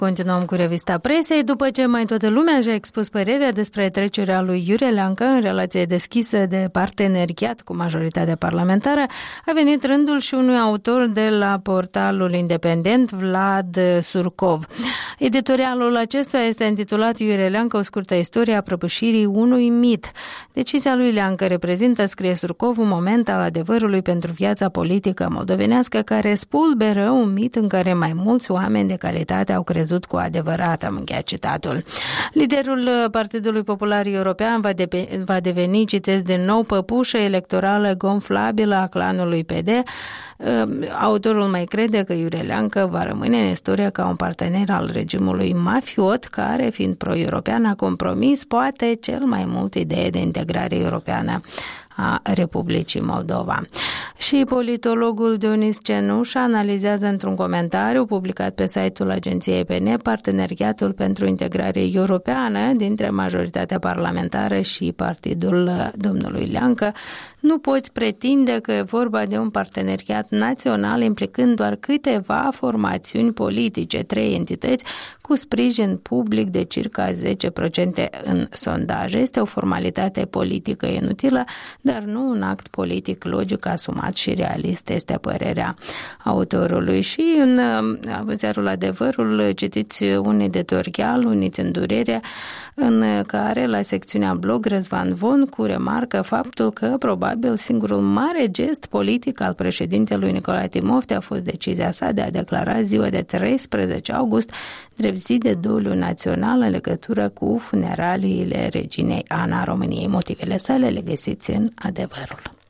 Continuăm cu revista presei. După ce mai toată lumea și-a expus părerea despre trecerea lui Iurie Leancă în relație deschisă de parteneriat cu majoritatea parlamentară, a venit rândul și unui autor de la portalul independent, Vlad Surcov. Editorialul acestuia este intitulat Iurie Leancă, o scurtă istorie a prăbușirii unui mit. Decizia lui Leancă reprezintă, scrie Surcov, un moment al adevărului pentru viața politică moldovenească care spulberă un mit în care mai mulți oameni de calitate au crezut cu adevărat, am încheiat citatul. Liderul Partidului Popular European va deveni, citesc, din nou păpușă electorală gonflabilă a clanului PD. Autorul mai crede că Iurie Leancă va rămâne în istorie ca un partener al regimului mafiot care, fiind pro-european, a compromis poate cel mai mult ideea de integrare europeană a Republicii Moldova. Și politologul Dionis Cenuș analizează într-un comentariu publicat pe site-ul agenției EPN parteneriatul pentru integrare europeană dintre majoritatea parlamentară și partidul domnului Leancă. Nu poți pretinde că e vorba de un parteneriat național implicând doar câteva formațiuni politice, 3 entități cu sprijin public de circa 10% în sondaje. Este o formalitate politică inutilă, dar nu un act politic logic, asumat și realist, este părerea autorului. Și în ziarul Adevărul citiți un editorial, Uniți în durere, în care la secțiunea blog Răzvan Voncu remarcă faptul că probabil singurul mare gest politic al președintelui Nicolae Timofte a fost decizia sa de a declara ziua de 13 august drept zi de doliu național în legătură cu funeraliile reginei Ana României. Motivele sale le găsiți în Adevărul.